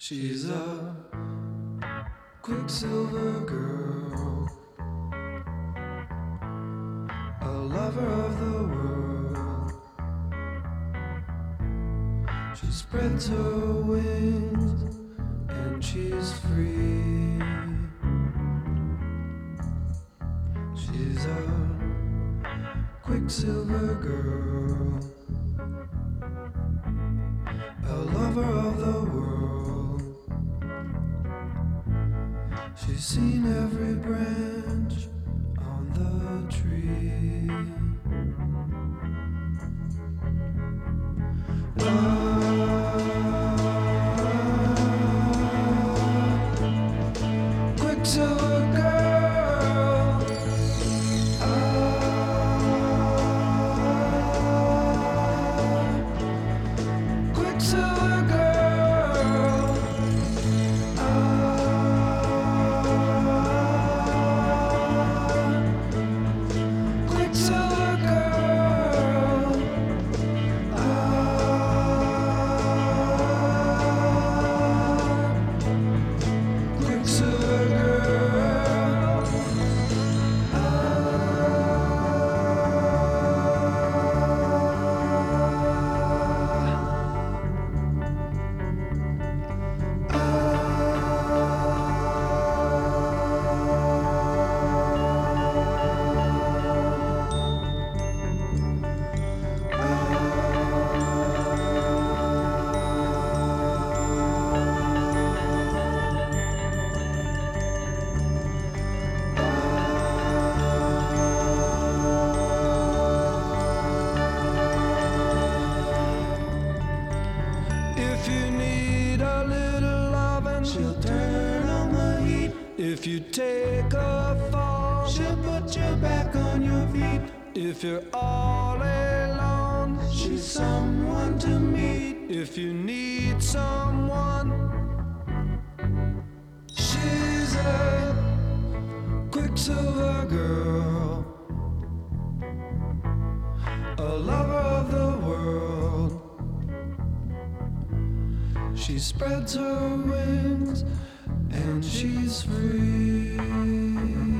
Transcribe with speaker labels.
Speaker 1: She's a quicksilver girl, a lover of the world. She spreads her wings and she's free. She's a quicksilver girl, a lover of the world. She's seen every branch on the tree. Quicksilver girl. Quicksilver girl. Quicksilver girl. Quicksilver girl. If you need a little loving, she'll turn on the heat. If you take a fall, she'll put you back on your feet. If you're all alone, she's someone to meet. If you need someone, she's a quicksilver girl, a lover of the world. She spreads her wings and she's free.